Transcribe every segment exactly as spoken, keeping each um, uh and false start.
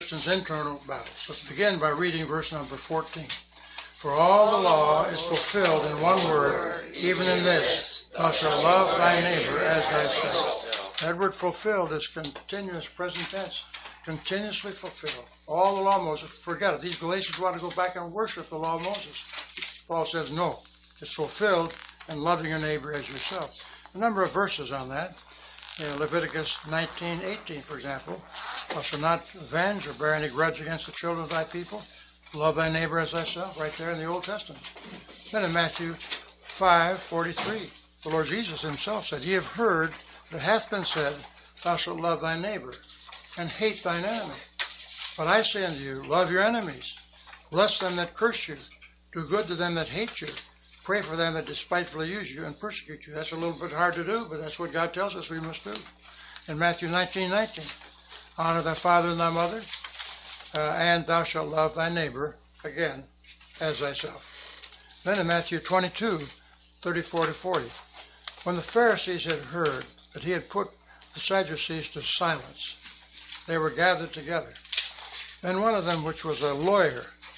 Christians' internal battles. Let's begin by reading verse number fourteen. For all the law is fulfilled in one word, even in this, thou shalt love thy neighbor as thyself. That word fulfilled is continuous present tense, continuously fulfilled. All the law of Moses, forget it. These Galatians want to go back and worship the law of Moses. Paul says no, it's fulfilled in loving your neighbor as yourself. A number of verses on that. In Leviticus nineteen eighteen, for example, thou shalt not avenge or bear any grudge against the children of thy people. Love thy neighbor as thyself, right there in the Old Testament. Then in Matthew five forty-three, the Lord Jesus himself said, Ye have heard that it hath been said, Thou shalt love thy neighbor, and hate thine enemy. But I say unto you, love your enemies, bless them that curse you, do good to them that hate you, pray for them that despitefully use you and persecute you. That's a little bit hard to do, but that's what God tells us we must do. In Matthew nineteen nineteen, honor thy father and thy mother, uh, and thou shalt love thy neighbor, again, as thyself. Then in Matthew twenty-two thirty-four to forty, when the Pharisees had heard that he had put the Sadducees to silence, they were gathered together. Then one of them, which was a lawyer,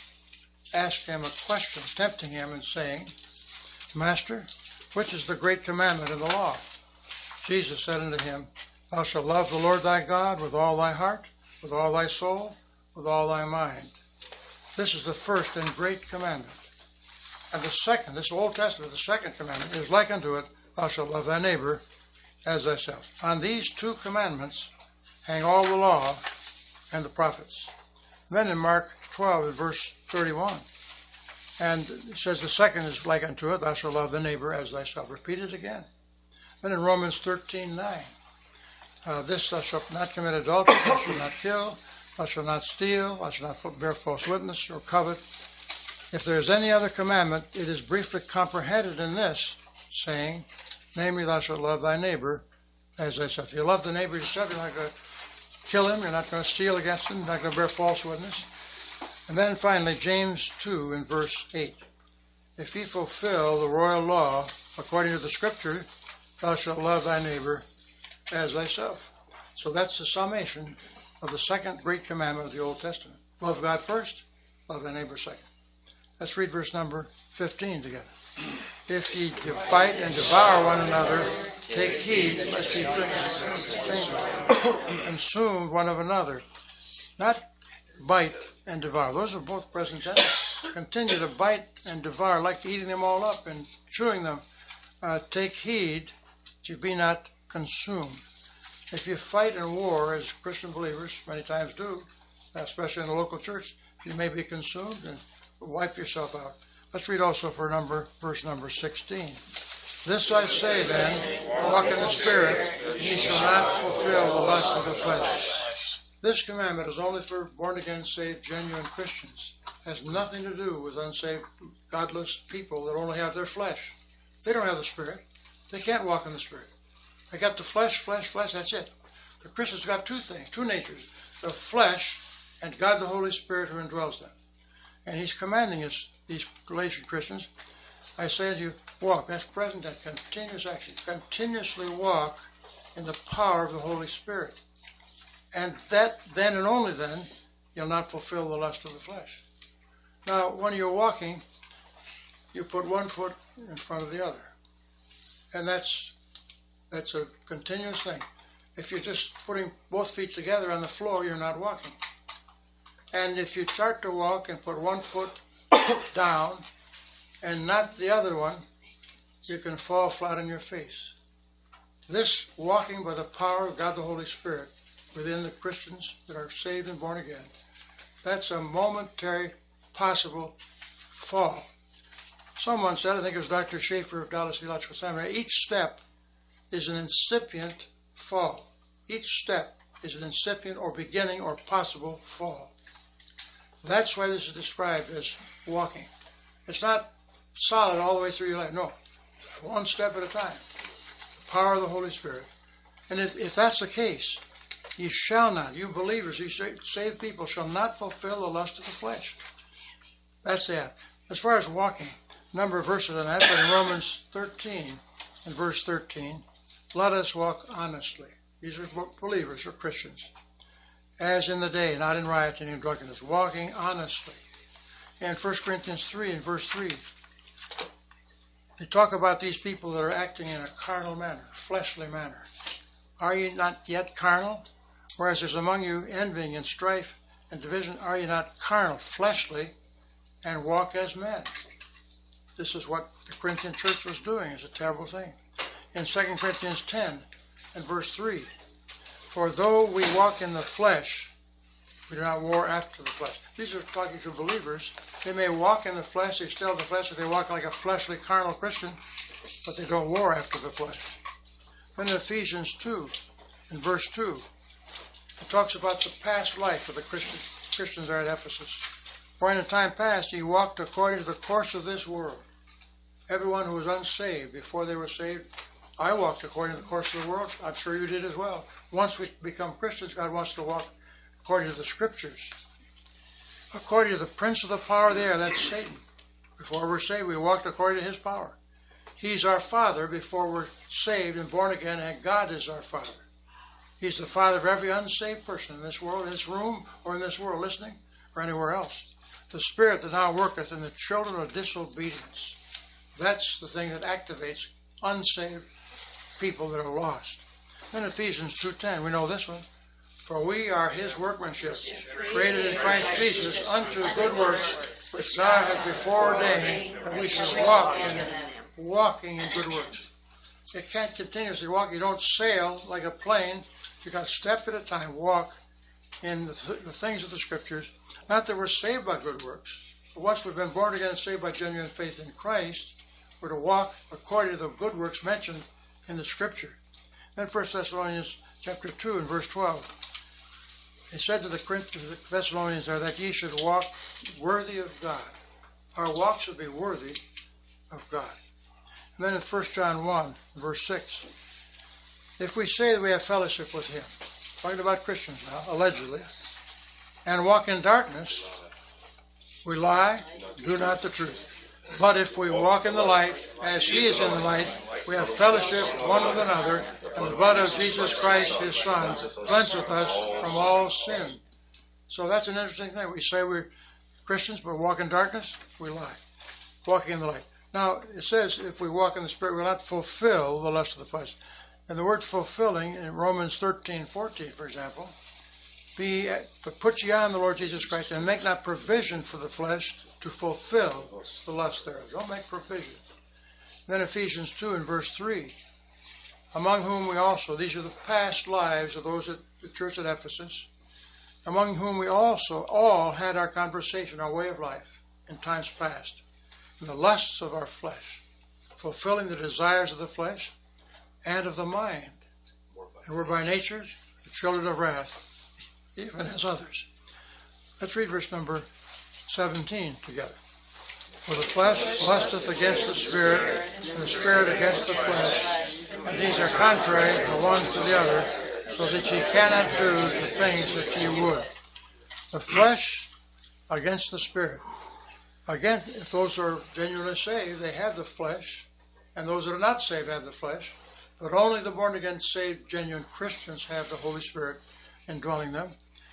asked him a question, tempting him and saying, Master, which is the great commandment in the law? Jesus said unto him, Thou shalt love the Lord thy God with all thy heart, with all thy soul, with all thy mind. This is the first and great commandment. And the second, this Old Testament, the second commandment, is like unto it, Thou shalt love thy neighbor as thyself. On these two commandments hang all the law and the prophets. Then in Mark twelve, in verse thirty-one, and it says the second is like unto it, Thou shalt love the neighbor as thyself. Repeat it again. Then in Romans thirteen nine, uh, this thou shalt not commit adultery, thou shalt not kill, thou shalt not steal, thou shalt not bear false witness or covet. If there is any other commandment, it is briefly comprehended in this, saying, namely, thou shalt love thy neighbor as thyself. If you love the neighbor yourself, you're not going to kill him, you're not going to steal against him, you're not going to bear false witness. And then finally, James two in verse eight. If ye fulfill the royal law according to the scripture, thou shalt love thy neighbor as thyself. So that's the summation of the second great commandment of the Old Testament. Love God first, love thy neighbor second. Let's read verse number fifteen together. If ye fight and devour one another, take heed lest ye consume one of another. Not bite and devour. Those are both present tense. Continue to bite and devour, like eating them all up and chewing them. Uh, take heed that you be not consumed. If you fight in war, as Christian believers many times do, especially in the local church, you may be consumed and wipe yourself out. Let's read also for number verse number sixteen. This I say then, walk in the Spirit, and ye shall not fulfill the lust of the flesh. This commandment is only for born-again, saved, genuine Christians. It has nothing to do with unsaved, godless people that only have their flesh. They don't have the Spirit. They can't walk in the Spirit. They got the flesh, flesh, flesh, that's it. The Christians got two things, two natures, the flesh and God the Holy Spirit who indwells them. And he's commanding us, these Galatian Christians, I say to you, walk. That's present tense, continuous action. Continuously walk in the power of the Holy Spirit. And that, then and only then, you'll not fulfill the lust of the flesh. Now, when you're walking, you put one foot in front of the other. And that's that's a continuous thing. If you're just putting both feet together on the floor, you're not walking. And if you start to walk and put one foot down and not the other one, you can fall flat on your face. This walking by the power of God the Holy Spirit within the Christians that are saved and born again, that's a momentary possible fall. Someone said, I think it was Doctor Schaefer of Dallas Theological Seminary, each step is an incipient fall. Each step is an incipient or beginning or possible fall. That's why this is described as walking. It's not solid all the way through your life. No, one step at a time. The power of the Holy Spirit. And if, if that's the case, you shall not, you believers, you saved people, shall not fulfill the lust of the flesh. That's that. As far as walking, a number of verses on that, but in Romans thirteen, in verse thirteen, let us walk honestly. These are believers or Christians. as in the day, not in rioting and drunkenness, walking honestly. And First Corinthians three and verse three, they talk about these people that are acting in a carnal manner, fleshly manner. Are ye not yet carnal? Whereas there's among you envying and strife and division, are ye not carnal, fleshly, and walk as men? This is what the Corinthian church was doing. It's a terrible thing. In Second Corinthians ten and verse three, for though we walk in the flesh, we do not war after the flesh. These are talking to believers. They may walk in the flesh, they still have the flesh, if they walk like a fleshly, carnal Christian, but they don't war after the flesh. Then in Ephesians two, in verse two, it talks about the past life of the Christian, Christians there at Ephesus. For in a time past ye walked according to the course of this world. Everyone who was unsaved before they were saved, I walked according to the course of the world. I'm sure you did as well. Once we become Christians, God wants to walk according to the Scriptures. According to the prince of the power of the air, that's Satan. Before we're saved, we walked according to his power. He's our Father before we're saved and born again, and God is our Father. He's the Father of every unsaved person in this world, in this room, or in this world listening, or anywhere else. The Spirit that now worketh in the children of disobedience. That's the thing that activates unsaved people that are lost. Then Ephesians two ten, we know this one. For we are his workmanship, created in Christ Jesus unto good works, which God hath before ordained that we should walk in it, walking in good works. You can't continuously walk. You don't sail like a plane. You got step at a time, walk in the, th- the things of the Scriptures. Not that we're saved by good works, but once we've been born again and saved by genuine faith in Christ, we're to walk according to the good works mentioned in the Scripture. Then First Thessalonians chapter two and verse twelve. It said to the Thessalonians there that ye should walk worthy of God. Our walk should be worthy of God. And then in First John one, verse six, if we say that we have fellowship with him, talking about Christians now, allegedly, and walk in darkness, we lie, do not the truth. But if we walk in the light, as he is in the light, we have fellowship one with another, and the blood of Jesus Christ, his Son, cleanseth us from all sin. So that's an interesting thing. We say we're Christians, but walk in darkness, we lie. Walking in the light. Now, it says if we walk in the Spirit, we will not fulfill the lust of the flesh. And the word fulfilling in Romans thirteen fourteen, for example, be but put ye on the Lord Jesus Christ, and make not provision for the flesh to fulfill the lust thereof. Don't make provision. Then Ephesians two and verse three, among whom we also, these are the past lives of those at the church at Ephesus, among whom we also all had our conversation, our way of life in times past, in the lusts of our flesh, fulfilling the desires of the flesh and of the mind. And we're by nature the children of wrath, even as others. Let's read verse number seventeen together. For the flesh lusteth against the Spirit, and the Spirit against the flesh, and these are contrary the one to the other, so that ye cannot do the things that ye would. The flesh against the Spirit. Again, if those are genuinely saved, they have the flesh, and those that are not saved have the flesh, but only the born-again, saved, genuine Christians have the Holy Spirit indwelling them.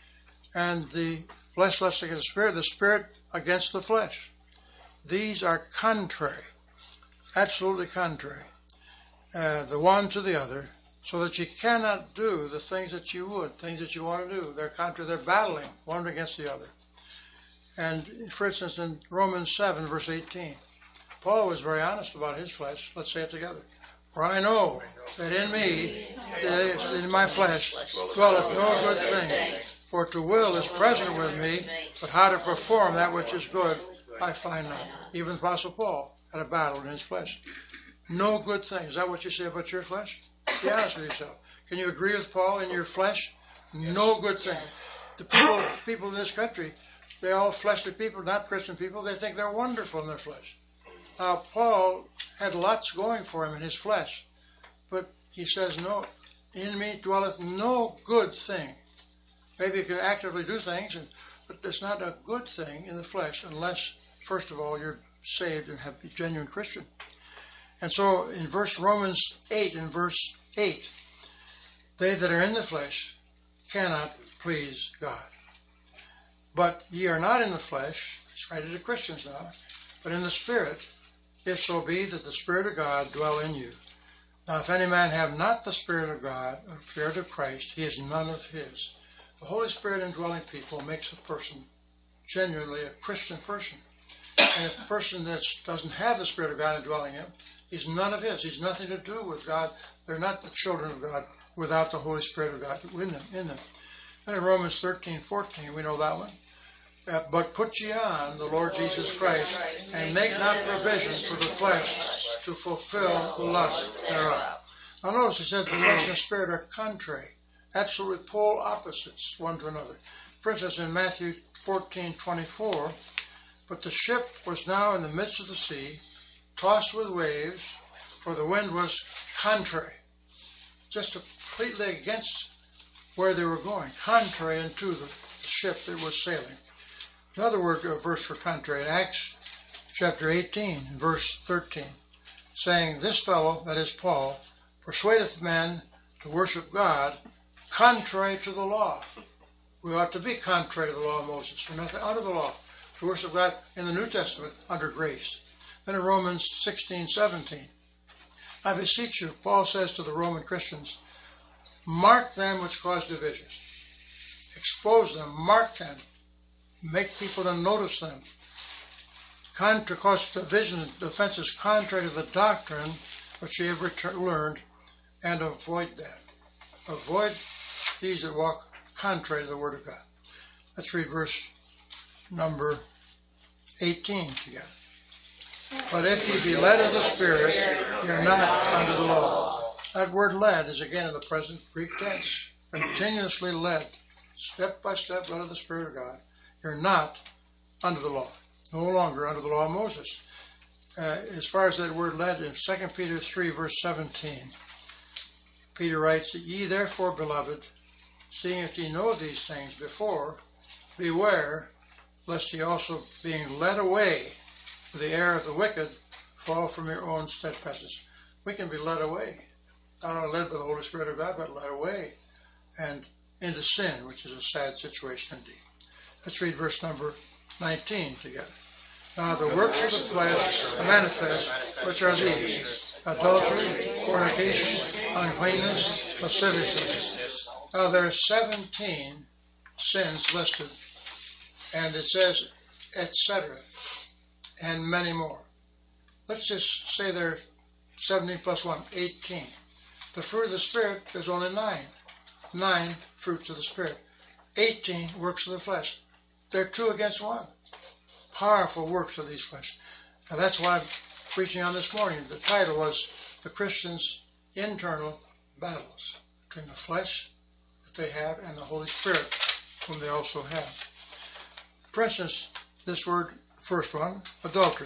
And the flesh lusts against the Spirit, the Spirit against the flesh. These are contrary, absolutely contrary, uh, the one to the other, so that you cannot do the things that you would, things that you want to do. They're contrary, they're battling one against the other. And for instance, in Romans seven, verse eighteen, Paul was very honest about his flesh. Let's say it together. For I know that in me, that in my flesh, dwelleth no good thing. For to will is present with me, but how to perform that which is good, I find not. Even the Apostle Paul had a battle in his flesh. No good thing. Is that what you say about your flesh? Be honest with yourself. Can you agree with Paul in your flesh? Yes. No good thing. Yes. The people, people in this country, they're all fleshly people, not Christian people. They think they're wonderful in their flesh. Now, Paul had lots going for him in his flesh, but he says, no, in me dwelleth no good thing. Maybe you can actively do things, and, but it's not a good thing in the flesh unless, first of all, you're saved and have a genuine Christian. And so in verse Romans eight, in verse eight, they that are in the flesh cannot please God. But ye are not in the flesh, it's writing to Christians now, but in the Spirit, if so be that the Spirit of God dwell in you. Now if any man have not the Spirit of God, or the Spirit of Christ, he is none of his. The Holy Spirit indwelling people makes a person genuinely a Christian person. And if a person that doesn't have the Spirit of God indwelling him, he's none of his. He's nothing to do with God. They're not the children of God without the Holy Spirit of God in them. In them. And in Romans thirteen fourteen, we know that one. Uh, but put ye on the Lord Jesus Christ, and make not provision for the flesh to fulfill the lust thereof. Now notice he said the flesh and the spirit are contrary, absolutely pole opposites one to another. For instance, in Matthew fourteen twenty-four, but the ship was now in the midst of the sea, tossed with waves, for the wind was contrary, just completely against where they were going, contrary unto the ship that was sailing. Another word, a verse for contrary, in Acts chapter eighteen, verse thirteen, saying, this fellow, that is Paul, persuadeth men to worship God contrary to the law. We ought to be contrary to the law of Moses. We're nothing under the law. To worship God in the New Testament under grace. Then in Romans sixteen seventeen, I beseech you, Paul says to the Roman Christians, mark them which cause divisions. Expose them, mark them. Make people to notice them. Contra cause division and offenses contrary to the doctrine which ye have retur- learned, and avoid them. Avoid these that walk contrary to the word of God. Let's read verse number eighteen together. But if ye be led of the Spirit, you're not under the law. That word led is again in the present Greek tense. Continuously led, step by step, led of the Spirit of God. You're not under the law. No longer under the law of Moses. Uh, as far as that word led, in Second Peter three, verse seventeen, Peter writes, that ye therefore, beloved, seeing that ye know these things before, beware, lest ye also, being led away with the error of the wicked, fall from your own steadfastness. We can be led away. Not only led by the Holy Spirit of God, but led away and into sin, which is a sad situation indeed. Let's read verse number nineteen together. Now the works of the flesh are manifest, which are these: adultery, fornication, uncleanness, lasciviousness. Now there are seventeen sins listed, and it says, et cetera, and many more. Let's just say there are seventeen plus one, eighteen. The fruit of the Spirit, there's only nine. Nine fruits of the Spirit. eighteen works of the flesh. They're two against one. Powerful works of these flesh. Now that's why I'm preaching on this morning. The title was The Christian's Internal Battles, between the flesh that they have and the Holy Spirit, whom they also have. For instance, this word, first one, adultery.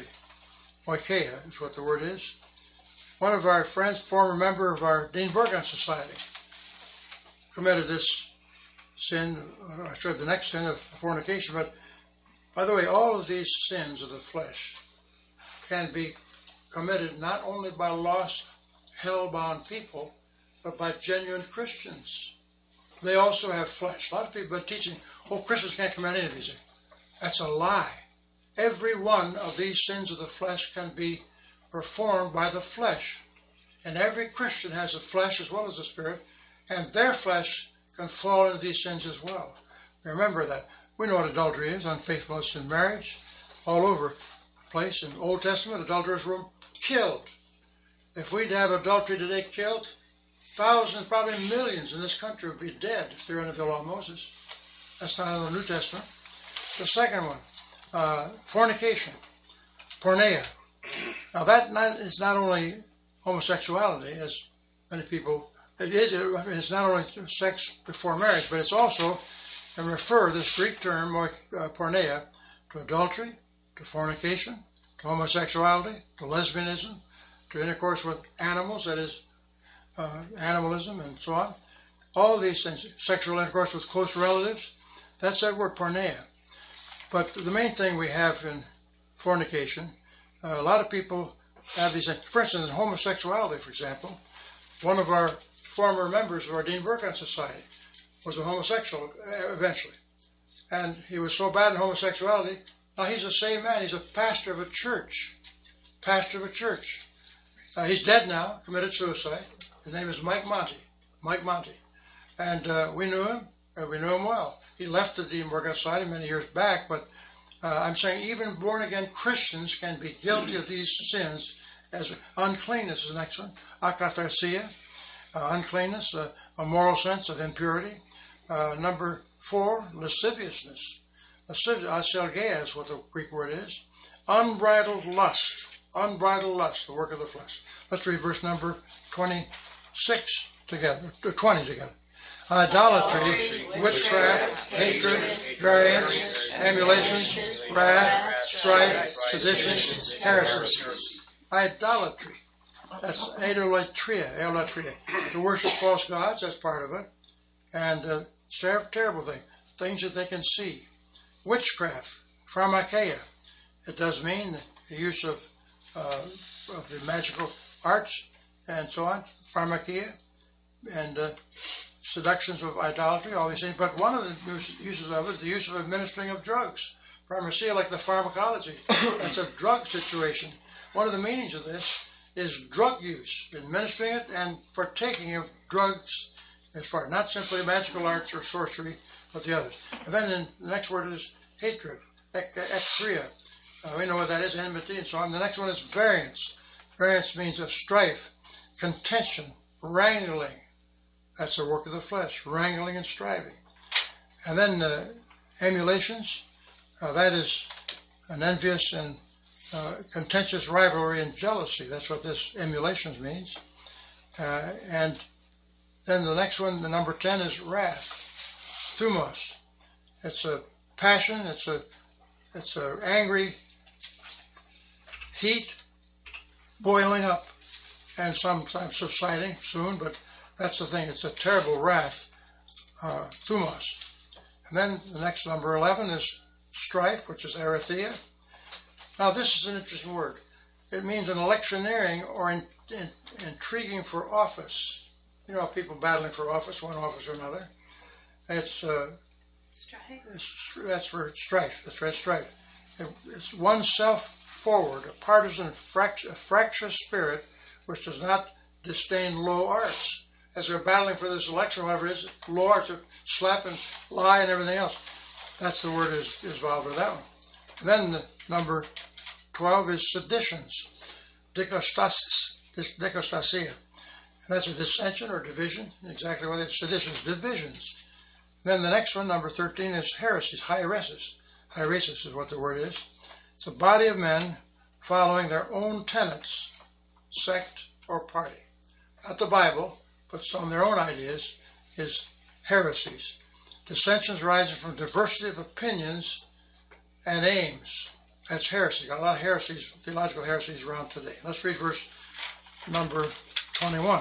Oikeia is what the word is. One of our friends, former member of our Dean Burgon Society, committed this sin, I said the next sin of fornication, but by the way, all of these sins of the flesh can be committed not only by lost, hell-bound people, but by genuine Christians. They also have flesh. A lot of people have been teaching, oh, Christians can't commit any of these things. That's a lie. Every one of these sins of the flesh can be performed by the flesh. And every Christian has a flesh as well as a spirit, and their flesh can fall into these sins as well. Remember that. We know what adultery is, unfaithfulness in marriage, all over the place. In the Old Testament, adulterers were killed. If we'd have adultery today killed, thousands, probably millions in this country would be dead if they're under the law of Moses. That's not in the New Testament. The second one, uh, fornication, porneia. Now that not, is not only homosexuality, as many people, it is, it's not only sex before marriage, but it's also, and refer this Greek term, uh, porneia, to adultery, to fornication, to homosexuality, to lesbianism, to intercourse with animals, that is, uh, animalism and so on. All these things, sexual intercourse with close relatives, that's that word porneia. But the main thing we have in fornication, uh, a lot of people have these things. For instance, in homosexuality, for example, one of our former members of our Dean Burgon Society was a homosexual eventually. And he was so bad in homosexuality, now he's a saved man. He's a pastor of a church. Pastor of a church. Uh, he's dead now, committed suicide. His name is Mike Monty. Mike Monty. And uh, we knew him, and we knew him well. He left the Demon Society many years back, but uh, I'm saying even born-again Christians can be guilty of these sins. As uncleanness is the next one. Akatharsia, uh, uncleanness, uh, a moral sense of impurity. Uh, number four, lasciviousness. Lascivious, aselgeia is what the Greek word is. Unbridled lust. Unbridled lust, the work of the flesh. Let's read verse number twenty-six together, or twenty together. Idolatry, witchcraft, hatred, variance, emulations, wrath, strife, seditions, heresies. Idolatry. That's idolatria, idolatria. To worship false gods, that's part of it. And uh, it's a terrible thing. Things that they can see. Witchcraft, pharmakeia. It does mean the use of, uh, of the magical arts and so on. Pharmakeia. And uh, seductions of idolatry, all these things. But one of the uses of it is the use of administering of drugs. Pharmacia, like the pharmacology. That's a drug situation. One of the meanings of this is drug use, administering it and partaking of drugs as far, not simply magical arts or sorcery, but the others. And then in, the next word is hatred, ekthria. Uh, we know what that is, enmity and so on. The next one is variance. Variance means of strife, contention, wrangling. That's the work of the flesh, wrangling and striving. And then uh, emulations, uh, that is an envious and uh, contentious rivalry and jealousy. That's what this emulations means. Uh, and then the next one, the number ten, is wrath, thumos. It's a passion, it's a it's a angry heat boiling up and sometimes subsiding soon, but that's the thing. It's a terrible wrath, uh, thumos. And then the next number eleven is strife, which is arathia. Now this is an interesting word. It means an electioneering or in, in, intriguing for office. You know, people battling for office, one office or another. It's, uh, strife. It's, that's for strife. That's right, strife. It, it's oneself forward, a partisan, fract, a fractious spirit which does not disdain low arts. As they're battling for this election, whatever it is, low arts of slap and lie and everything else. That's the word is, is involved with that one. And then the number twelve is seditions, dikostasis, dikostasia. And that's a dissension or division, exactly what it's seditions, divisions. Then the next one, number thirteen, is heresies, hieresis. Hieresis is what the word is. It's a body of men following their own tenets, sect or party. Not the Bible, but some of their own ideas, is heresies. Dissensions rising from diversity of opinions and aims. That's heresy. Got a lot of heresies, theological heresies around today. Let's read verse number twenty-one.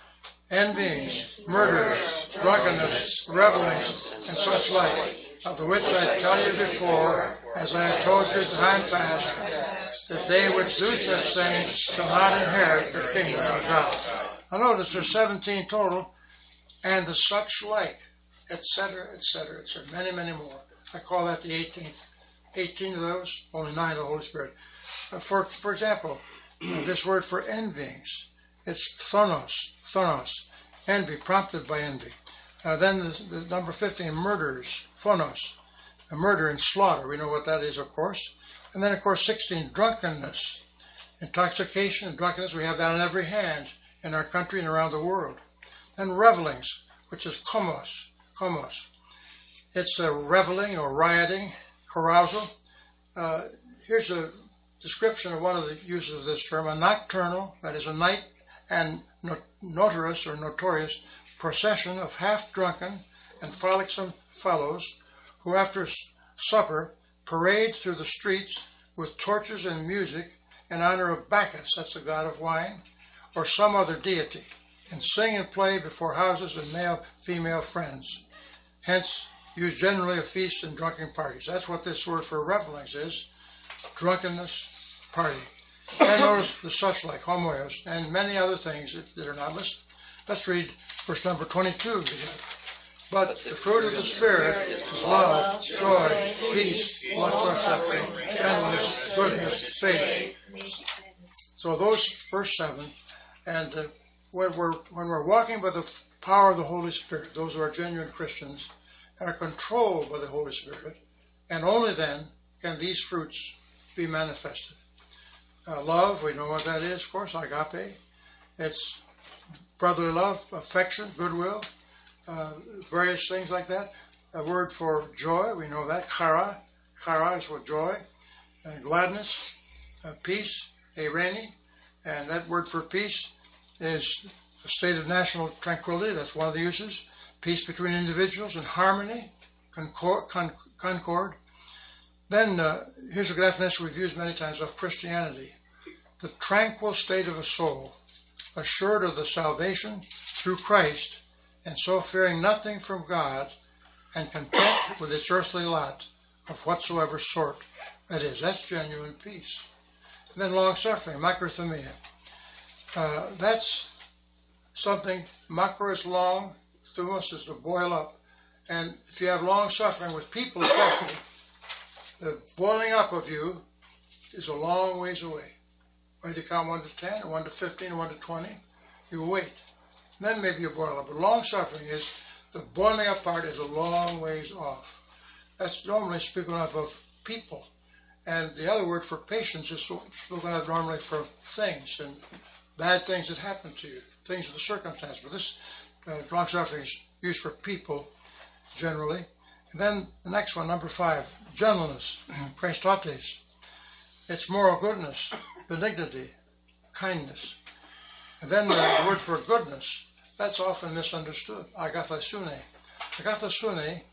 Envyings, murders, drunkenness, revelings, and such like, of the which I tell you before, as I have told you time past, that they which do such things shall not inherit the kingdom of God. Now notice there's seventeen total, and the such like, et cetera, et cetera, et cetera, many, many more. I call that the eighteenth. eighteen of those, only nine of the Holy Spirit. Uh, for for example, this word for envyings, it's thonos, thonos, envy, prompted by envy. Uh, then the, the number fifteen, murders, phonos, a murder and slaughter. We know what that is, of course. And then, of course, sixteen, drunkenness, intoxication and drunkenness. We have that on every hand in our country and around the world. And revelings, which is komos, komos. It's a reveling or rioting, carousal. Uh, here's a description of one of the uses of this term, a nocturnal, that is a night and notorious or notorious procession of half-drunken and frolicsome fellows who after supper parade through the streets with torches and music in honor of Bacchus, that's the god of wine, or some other deity, and sing and play before houses of male-female friends. Hence, used generally of feasts and drunken parties. That's what this word for revelings is, drunkenness, party. And notice the such like, homoios, and many other things that, that are not listed. Let's read verse number twenty-two together. But the fruit of the Spirit is love, joy, peace, long-suffering, gentleness, goodness, faith. So those first seven, and uh, when we're when we're walking by the power of the Holy Spirit, those who are genuine Christians and are controlled by the Holy Spirit, and only then can these fruits be manifested. Uh, love, we know what that is, of course, agape. It's brotherly love, affection, goodwill, uh, various things like that. A word for joy, we know that, chara. Chara is for joy, uh, gladness, uh, peace, eirene. And that word for peace is a state of national tranquility. That's one of the uses. Peace between individuals and harmony, concord. Con- concord. Then uh, here's a definition we've used many times of Christianity. The tranquil state of a soul, assured of the salvation through Christ, and so fearing nothing from God, and content with its earthly lot of whatsoever sort that is. That's genuine peace. And then long-suffering, makrothumia. Uh, that's something, makro is long, thumos is to boil up. And if you have long-suffering with people especially, the boiling up of you is a long ways away. Whether you count one to ten, or one to fifteen, or one to twenty, you wait. Then maybe you boil up. But long-suffering is, the boiling up part is a long ways off. That's normally spoken of of people. And the other word for patience is spoken of normally for things and bad things that happen to you, things of the circumstance. But this uh, long-suffering is used for people generally. And then the next one, number five, gentleness, Christotes. It's moral goodness, benignity, kindness. And then the, the word for goodness, that's often misunderstood, agathosune. Agathosune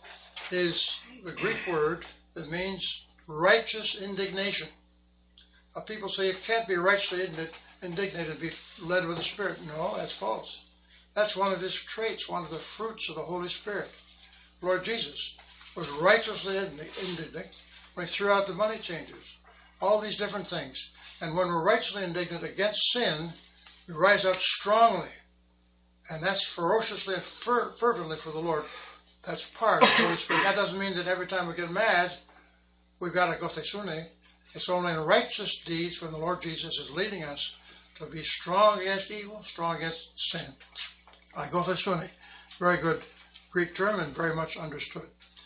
is the Greek word that means righteous indignation. Now, people say it can't be righteously indignant and be led with the Spirit. No, that's false. That's one of his traits, one of the fruits of the Holy Spirit. Lord Jesus was righteously indignant when he threw out the money changers. All these different things. And when we're righteously indignant against sin, we rise up strongly. And that's ferociously and fer- fervently for the Lord. That's part of the Holy Spirit. That doesn't mean that every time we get mad, we've got agathosune. It's only in righteous deeds when the Lord Jesus is leading us to be strong against evil, strong against sin. Agathosune. Very good Greek term and very much understood.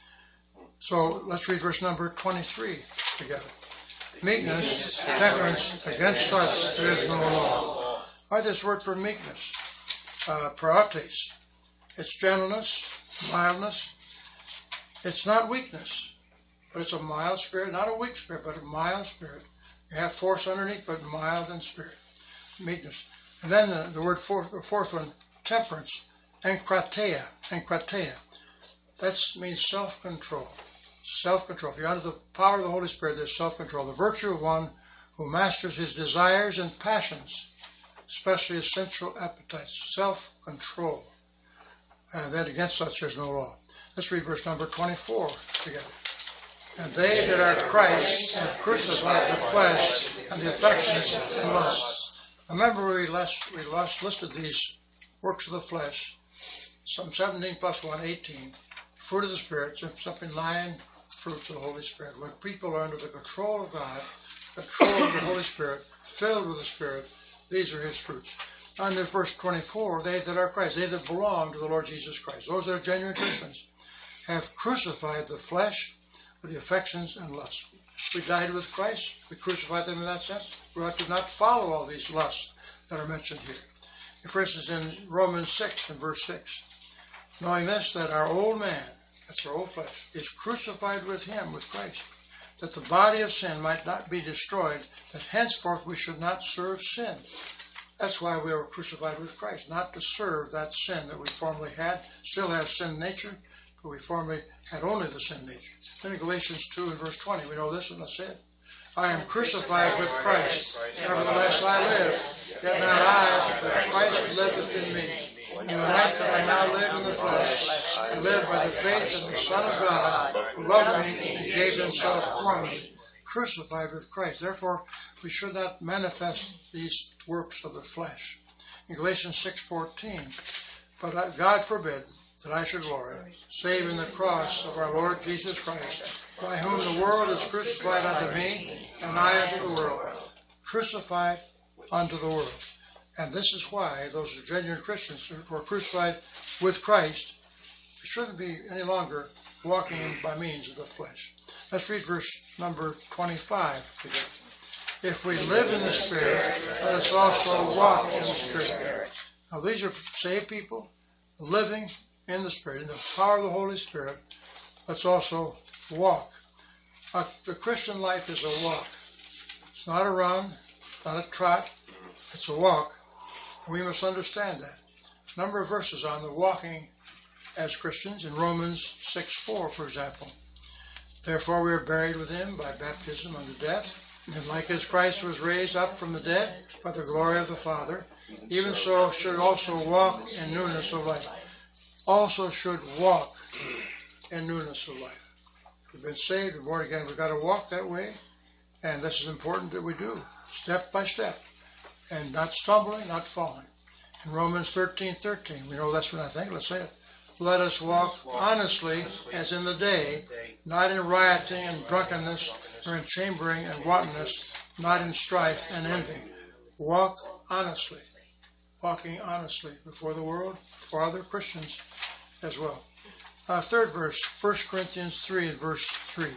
So let's read verse number twenty-three together. Meekness, temperance, against such there is no law. Why this word for meekness? Uh, Praotes. It's gentleness, mildness. It's not weakness, but it's a mild spirit, not a weak spirit, but a mild spirit. You have force underneath, but mild in spirit. Meekness. And then uh, the word fourth, the fourth one, temperance. Enkrateia, enkrateia. That means self-control. Self-control. If you're under the power of the Holy Spirit, there's self-control. The virtue of one who masters his desires and passions, especially his sensual appetites. Self-control. And then against such there's no law. Let's read verse number twenty-four together. And they that are Christ have crucified the flesh and the affections and lusts. Remember we last, we last listed these works of the flesh. Some seventeen plus one, eighteen. Fruit of the Spirit, something nine fruits of the Holy Spirit. When people are under the control of God, control of the Holy Spirit, filled with the Spirit, these are his fruits. And in verse twenty-four, they that are Christ, they that belong to the Lord Jesus Christ, those that are genuine Christians, have crucified the flesh with the affections and lusts. We died with Christ. We crucified them in that sense. We ought to not follow all these lusts that are mentioned here. For instance, in Romans six and verse six, knowing this, that our old man, that's our old flesh, is crucified with him, with Christ, that the body of sin might not be destroyed, that henceforth we should not serve sin. That's why we were crucified with Christ, not to serve that sin that we formerly had, still have sin nature, but we formerly had only the sin nature. Then in Galatians two and verse twenty, we know this, and let's say it. I am crucified with Christ, nevertheless I live, yet not I, but Christ liveth in me. In the life that I now live in the flesh, I live by the faith of the Son of God, who loved me and gave himself for me, crucified with Christ. Therefore, we should not manifest these works of the flesh. In Galatians six fourteen, but God forbid, that I should glory, save in the cross of our Lord Jesus Christ, by whom the world is crucified unto me, and I unto the world, crucified unto the world. And this is why those are genuine Christians who are crucified with Christ shouldn't be any longer walking by means of the flesh. Let's read verse number twenty-five together. If we live in the Spirit, let us also walk in the Spirit. Now these are saved people living in the Spirit, in the power of the Holy Spirit. Let's also walk. Uh, the Christian life is a walk. It's not a run, not a trot. It's a walk. We must understand that. A number of verses on the walking as Christians in Romans six four, for example. Therefore we are buried with him by baptism unto death, and like as Christ was raised up from the dead by the glory of the Father, even so should also walk in newness of life. Also should walk in newness of life. We've been saved and born again. We've got to walk that way, and this is important that we do, step by step, and not stumbling, not falling. In Romans thirteen thirteen, we know that's what I think. Let's say it. Let us walk honestly as in the day, not in rioting and drunkenness, or in chambering and wantonness, not in strife and envy. Walk honestly. Walking honestly before the world, for other Christians as well. Uh, third verse, First Corinthians three and verse three.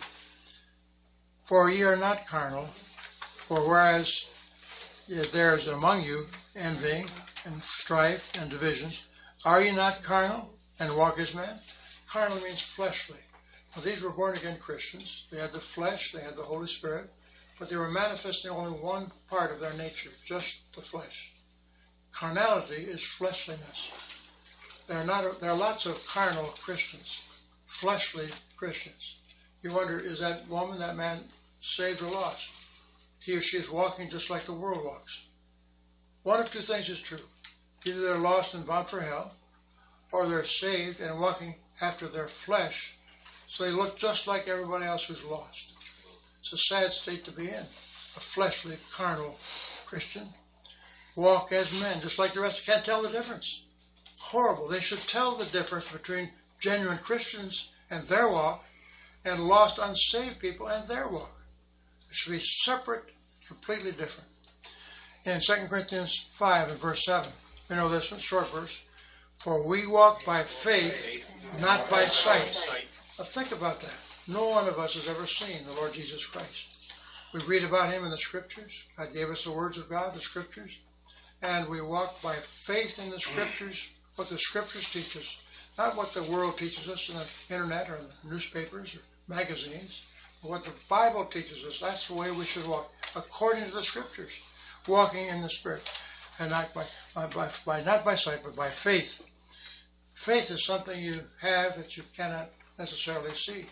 For ye are not carnal, for whereas there is among you envying and strife and divisions, are ye not carnal and walk as men? Carnal means fleshly. Now, these were born-again Christians. They had the flesh, they had the Holy Spirit, but they were manifesting only one part of their nature, just the flesh. Carnality is fleshliness. There are, not, there are lots of carnal Christians, fleshly Christians. You wonder, is that woman, that man, saved or lost? He or she is walking just like the world walks. One of two things is true. Either they're lost and bound for hell, or they're saved and walking after their flesh, so they look just like everybody else who's lost. It's a sad state to be in, a fleshly, carnal Christian. Walk as men, just like the rest. Can't tell the difference. Horrible. They should tell the difference between genuine Christians and their walk, and lost, unsaved people and their walk. It should be separate, completely different. In Second Corinthians five and verse seven, we know this one, short verse. For we walk by faith, not by sight. Now think about that. No one of us has ever seen the Lord Jesus Christ. We read about him in the Scriptures. God gave us the words of God, the Scriptures. And we walk by faith in the Scriptures, what the Scriptures teach us. Not what the world teaches us in the internet or in the newspapers or magazines. But what the Bible teaches us. That's the way we should walk, according to the Scriptures. Walking in the Spirit. And not by, by, by not by sight, but by faith. Faith is something you have that you cannot necessarily see.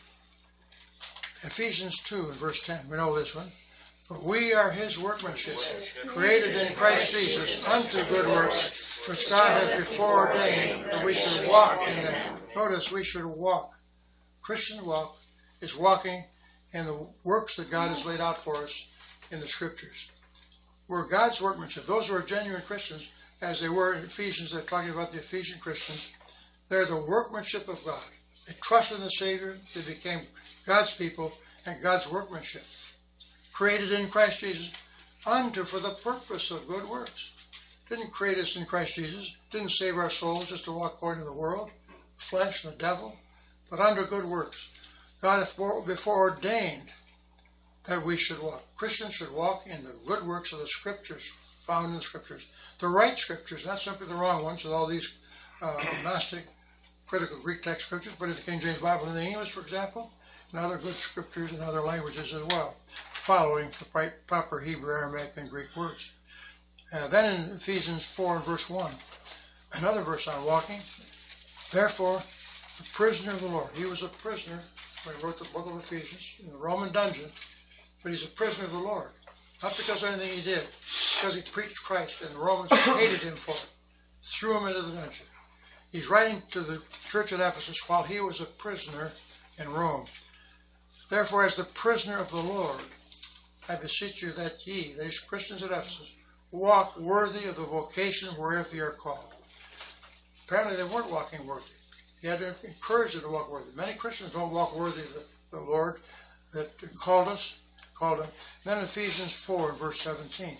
Ephesians two and verse ten, we know this one. For we are his workmanship, created in Christ Jesus unto good works, which God hath before ordained that we should walk in them. Notice, we should walk. Christian walk is walking in the works that God has laid out for us in the Scriptures. We're God's workmanship. Those who are genuine Christians, as they were in Ephesians, they're talking about the Ephesian Christians, they're the workmanship of God. They trusted in the Savior, they became God's people and God's workmanship. Created in Christ Jesus unto for the purpose of good works. Didn't create us in Christ Jesus, didn't save our souls just to walk according to the world, the flesh, the devil, but unto good works. God hath before ordained that we should walk. Christians should walk in the good works of the Scriptures, found in the Scriptures. The right Scriptures, not simply the wrong ones with all these uh, Gnostic, critical Greek text Scriptures, but in the King James Bible, in the English, for example, and other good Scriptures in other languages as well, following the proper Hebrew, Aramaic, and Greek words. Uh, then in Ephesians four and verse one, another verse on walking. Therefore, the prisoner of the Lord. He was a prisoner when he wrote the book of Ephesians in the Roman dungeon, but he's a prisoner of the Lord. Not because of anything he did, because he preached Christ, and the Romans hated him for it. Threw him into the dungeon. He's writing to the church at Ephesus while he was a prisoner in Rome. Therefore, as the prisoner of the Lord, I beseech you that ye, these Christians at Ephesus, walk worthy of the vocation whereof ye are called. Apparently they weren't walking worthy. He had to encourage them to walk worthy. Many Christians don't walk worthy of the, the Lord that called us, called them. Then Ephesians four, verse seventeen.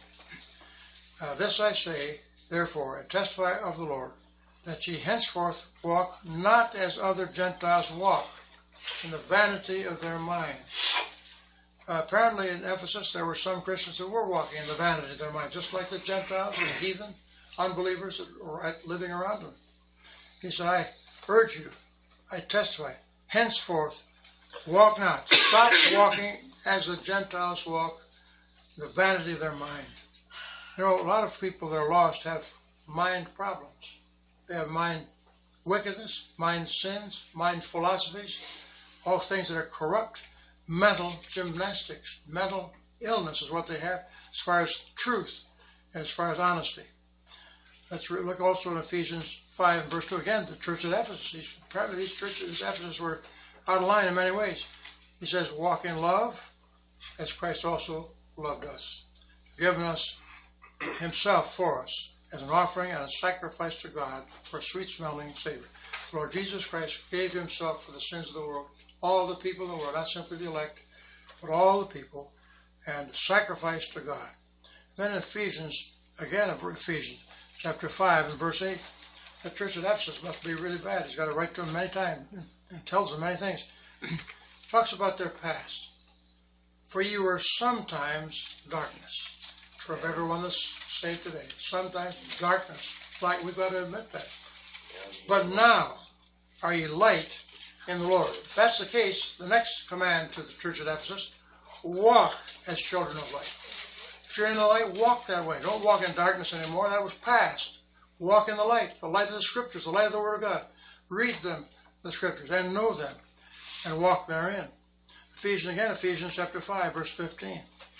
Uh, this I say, therefore, and testify of the Lord, that ye henceforth walk not as other Gentiles walk, in the vanity of their mind. Uh, apparently in Ephesus there were some Christians who were walking in the vanity of their mind, just like the Gentiles and the heathen, unbelievers that were living around them. He said, I urge you, I testify, henceforth walk not. Stop walking as the Gentiles walk, the vanity of their mind. You know, a lot of people that are lost have mind problems. They have mind wickedness, mind sins, mind philosophies, all things that are corrupt, mental gymnastics, mental illness is what they have as far as truth and as far as honesty. Let's look also in Ephesians five, verse two. Again, the church at Ephesus. These, apparently these churches at Ephesus were out of line in many ways. He says, walk in love as Christ also loved us, giving us himself for us as an offering and a sacrifice to God for a sweet-smelling Savior. The Lord Jesus Christ gave himself for the sins of the world, all the people in the world, not simply the elect, but all the people, and sacrifice to God. Then in Ephesians, again Ephesians, chapter five and verse eight, the church at Ephesus must be really bad. He's got to write to them many times and tells them many things. Talks about their past. For you were sometimes darkness. For everyone that's saved today, sometimes darkness. Like we've got to admit that. But now are ye light in the Lord. If that's the case, the next command to the church at Ephesus, walk as children of light. If you're in the light, walk that way. Don't walk in darkness anymore. That was past. Walk in the light, the light of the Scriptures, the light of the Word of God. Read them, the Scriptures, and know them, and walk therein. Ephesians again, Ephesians chapter five, verse fifteen.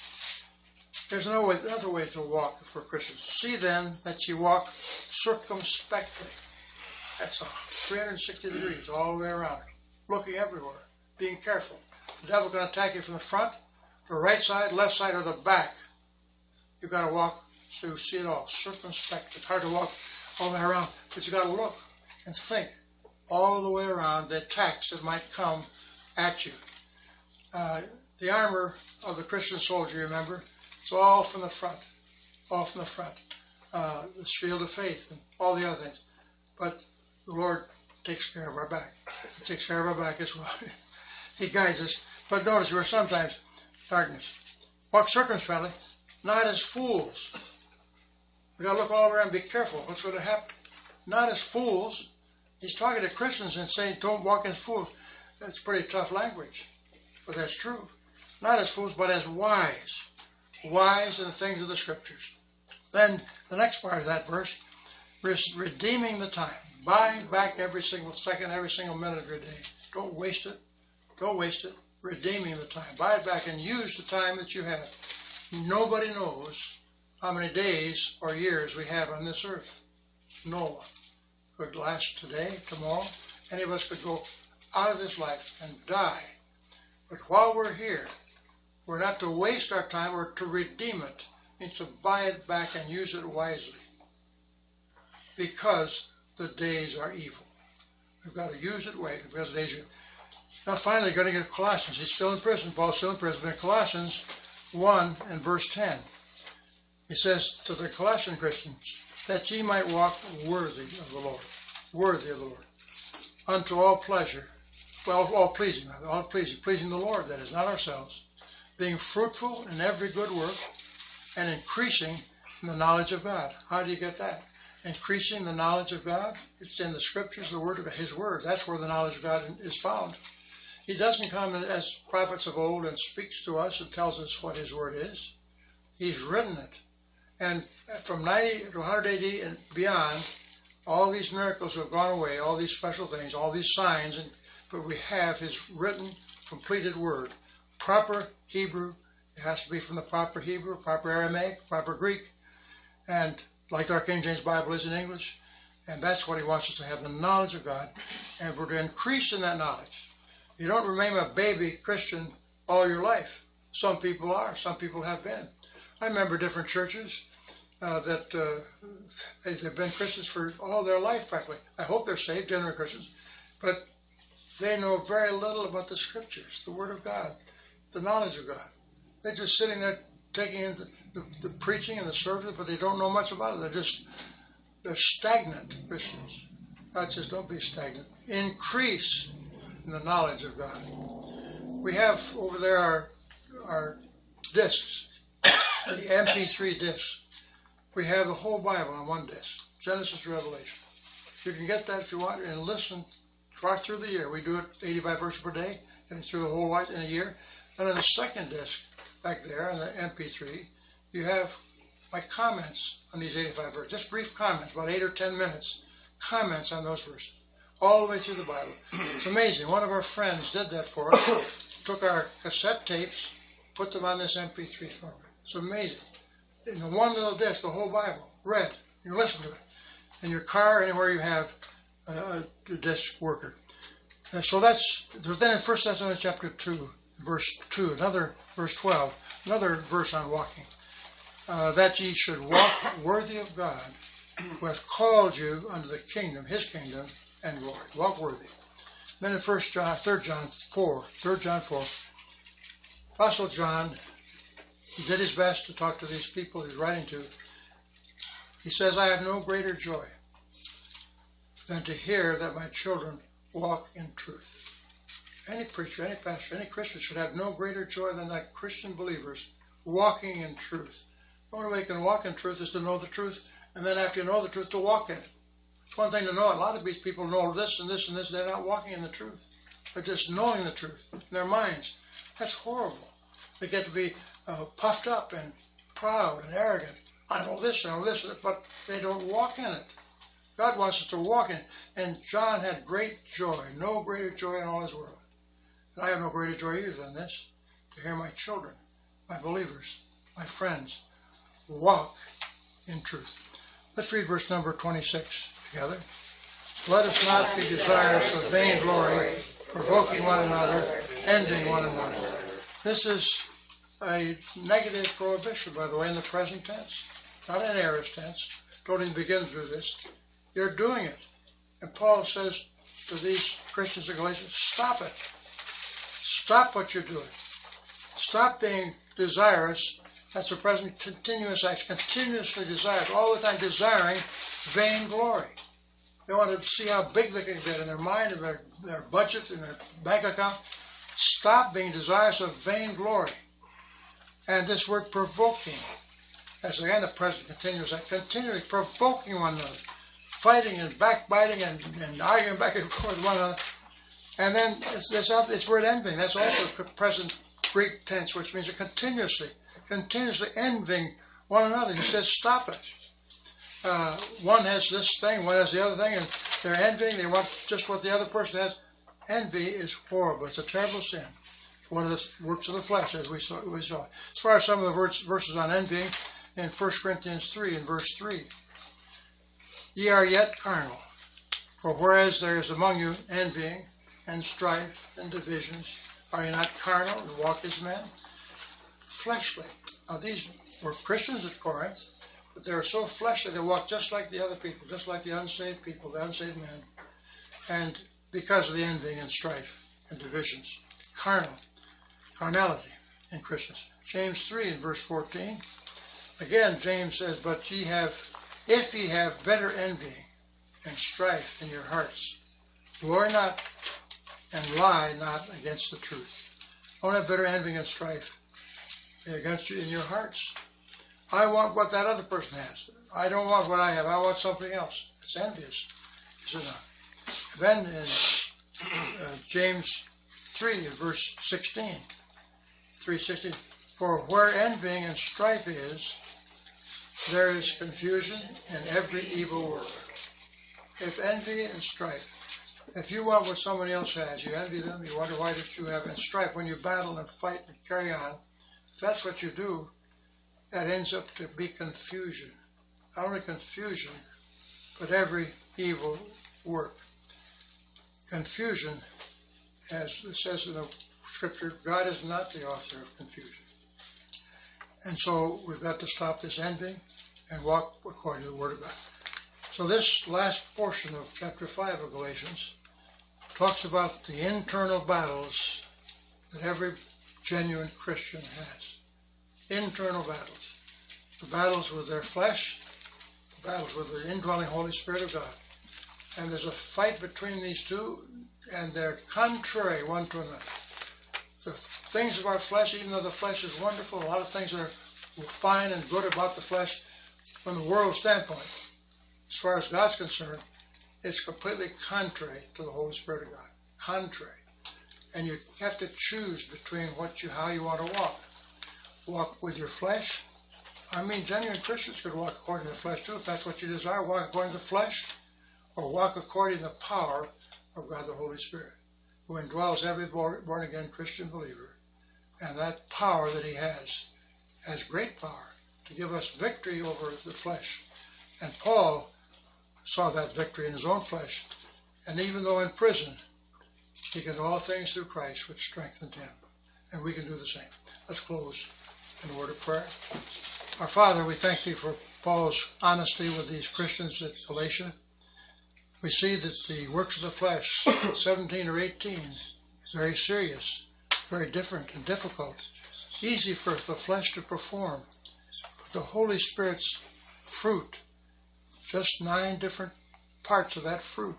There's no way, another way to walk for Christians. See then that ye walk circumspectly. That's three hundred sixty degrees all the way around, looking everywhere, being careful. The devil's going to attack you from the front, the right side, left side, or the back. You've got to walk so you see it all, circumspect. It's hard to walk all the way around, but you've got to look and think all the way around the attacks that might come at you. Uh, the armor of the Christian soldier, remember, it's all from the front, all from the front. Uh, the shield of faith and all the other things. But the Lord takes care of our back. He takes care of our back as well. He guides us. But notice we're sometimes darkness. Walk circumspectly, not as fools. We've got to look all around and be careful. What's going to happen? Not as fools. He's talking to Christians and saying, don't walk as fools. That's pretty tough language. But that's true. Not as fools, but as wise. Wise in the things of the Scriptures. Then the next part of that verse, redeeming the time. Buying back every single second, every single minute of your day. Don't waste it. Don't waste it. Redeeming the time. Buy it back and use the time that you have. Nobody knows how many days or years we have on this earth. No one. Could last today, tomorrow. Any of us could go out of this life and die. But while we're here, we're not to waste our time or to redeem it. It means to buy it back and use it wisely. Because the days are evil. We've got to use it wisely because the days are evil. Now finally, going to get to Colossians. He's still in prison. Paul's still in prison. But in Colossians one and verse ten, he says to the Colossian Christians, that ye might walk worthy of the Lord. Worthy of the Lord. Unto all pleasure. Well, all pleasing, rather. All pleasing. Pleasing the Lord, that is, not ourselves. Being fruitful in every good work and increasing in the knowledge of God. How do you get that? Increasing the knowledge of God. It's in the Scriptures, the Word of His Word. That's where the knowledge of God is found. He doesn't come as prophets of old and speaks to us and tells us what His Word is. He's written it. And from ninety to one hundred A D and beyond, all these miracles have gone away, all these special things, all these signs, and but we have His written, completed Word. Proper Hebrew. It has to be from the proper Hebrew, proper Aramaic, proper Greek, and like our King James Bible is in English. And that's what He wants us to have, the knowledge of God. And we're to increase in that knowledge. You don't remain a baby Christian all your life. Some people are. Some people have been. I remember different churches uh, that uh, they've been Christians for all their life practically. I hope they're saved, genuine Christians. but they know very little about the Scriptures, the Word of God, the knowledge of God. They're just sitting there taking in the, the, the preaching and the service, but they don't know much about it. They're just, they're stagnant Christians. God says, don't be stagnant. Increase in the knowledge of God. We have over there our, our discs, the M P three discs. We have the whole Bible on one disc, Genesis to Revelation. You can get that if you want and listen right through the year. We do it eighty-five verses per day, getting through the whole Bible in a year. And on the second disc back there on the M P three, you have my comments on these eighty-five verses, just brief comments, about eight or ten minutes, comments on those verses, all the way through the Bible. It's amazing. One of our friends did that for us, took our cassette tapes, put them on this M P three format. It's amazing. In the one little disc, the whole Bible, read. You listen to it. In your car, anywhere you have a, a disc worker. And so that's, then in First Thessalonians chapter two, verse two, another, verse twelve, another verse on walking. Uh, that ye should walk worthy of God, who hath called you unto the kingdom, his kingdom, and glory. Walk worthy. Then in First John, Third John four, Third John four, Apostle John, he did his best to talk to these people he's writing to. He says, I have no greater joy than to hear that my children walk in truth. Any preacher, any pastor, any Christian should have no greater joy than that Christian believers walking in truth. The only way you can walk in truth is to know the truth, and then after you know the truth, to walk in it. It's one thing to know. A lot of these people know this and this and this. They're not walking in the truth. They're just knowing the truth in their minds. That's horrible. They get to be uh, puffed up and proud and arrogant. I know this, I know this, but they don't walk in it. God wants us to walk in it. And John had great joy, no greater joy in all his world. And I have no greater joy either than this, to hear my children, my believers, my friends, walk in truth. Let's read verse number twenty-six together. Let us not be desirous of vain glory, provoking one another, envying one another. This is a negative prohibition, by the way, in the present tense. Not in aorist tense. Don't even begin to do this. You're doing it. And Paul says to these Christians in Galatia, stop it. Stop what you're doing. Stop being desirous. That's a present continuous action. Continuously desirous. All the time desiring vain glory. They want to see how big they can get in their mind, in their, their budget, in their bank account. Stop being desirous of vain glory. And this word provoking. That's again a present continuous act. Continually provoking one another. Fighting and backbiting and, and arguing back and forth with one another. And then it's, it's, it's word envying. That's also present Greek tense, which means continuously, continuously envying one another. He says, stop it. Uh, one has this thing, one has the other thing, and they're envying. They want just what the other person has. Envy is horrible. It's a terrible sin. It's one of the works of the flesh, as we saw. We saw. As far as some of the verse, verses on envying, in First Corinthians three, in verse three, ye are yet carnal, for whereas there is among you envying and strife and divisions, are ye not carnal and walk as men? Fleshly. Now these were Christians at Corinth, but they were so fleshly they walked just like the other people, just like the unsaved people, the unsaved men. And because of the envying and strife and divisions, carnal, carnality in Christians. James three in verse fourteen. Again, James says, but ye have, if ye have bitter envying and strife in your hearts, glory not and lie not against the truth. Don't have bitter envying and strife against you in your hearts. I want what that other person has. I don't want what I have. I want something else. It's envious, is it not? Then in uh, James three, verse sixteen, three sixteen, for where envying and strife is, there is confusion and every evil work. If envy and strife, if you want what somebody else has, you envy them, you wonder why don't you have, and strife, when you battle and fight and carry on, if that's what you do, that ends up to be confusion. Not only confusion, but every evil work. Confusion, as it says in the scripture, God is not the author of confusion. And so we've got to stop this envying and walk according to the Word of God. So this last portion of chapter five of Galatians talks about the internal battles that every genuine Christian has. Internal battles. The battles with their flesh, the battles with the indwelling Holy Spirit of God. And there's a fight between these two, and they're contrary one to another. The things of our flesh, even though the flesh is wonderful, a lot of things are fine and good about the flesh from the world standpoint. As far as God's concerned, it's completely contrary to the Holy Spirit of God. Contrary. And you have to choose between what you, how you want to walk. Walk with your flesh. I mean, genuine Christians could walk according to the flesh too, if that's what you desire. Walk according to the flesh, or walk according to the power of God the Holy Spirit, who indwells every born-again Christian believer. And that power that he has, has great power to give us victory over the flesh. And Paul saw that victory in his own flesh. And even though in prison, he can do all things through Christ, which strengthened him. And we can do the same. Let's close in a word of prayer. Our Father, we thank thee for Paul's honesty with these Christians at Galatia. We see that the works of the flesh, seventeen or eighteen, is very serious, very different and difficult. Easy for the flesh to perform. But the Holy Spirit's fruit, just nine different parts of that fruit.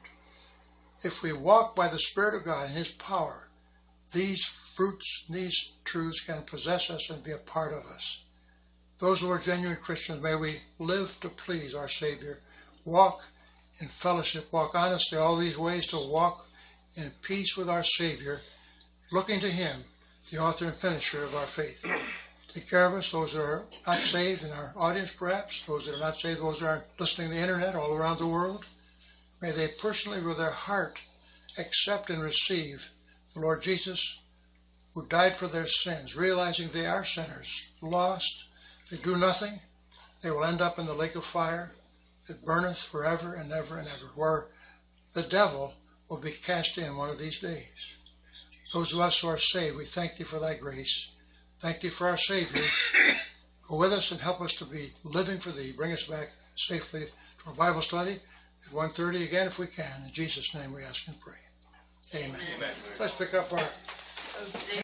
If we walk by the Spirit of God and his power, these fruits, these truths can possess us and be a part of us. Those who are genuine Christians, may we live to please our Savior, walk in fellowship, walk honestly, all these ways to walk in peace with our Savior, looking to him, the author and finisher of our faith. Take care of us, those that are not saved in our audience perhaps, those that are not saved, those that are listening to the internet all around the world. May they personally with their heart accept and receive the Lord Jesus, who died for their sins, realizing they are sinners, lost. If they do nothing, they will end up in the lake of fire that burneth forever and ever and ever, where the devil will be cast in one of these days. Those of us who are saved, we thank thee for thy grace. Thank thee for our Savior. Go with us and help us to be living for thee. Bring us back safely to our Bible study at one thirty again if we can. In Jesus' name we ask and pray. Amen. Amen. Let's pick up our...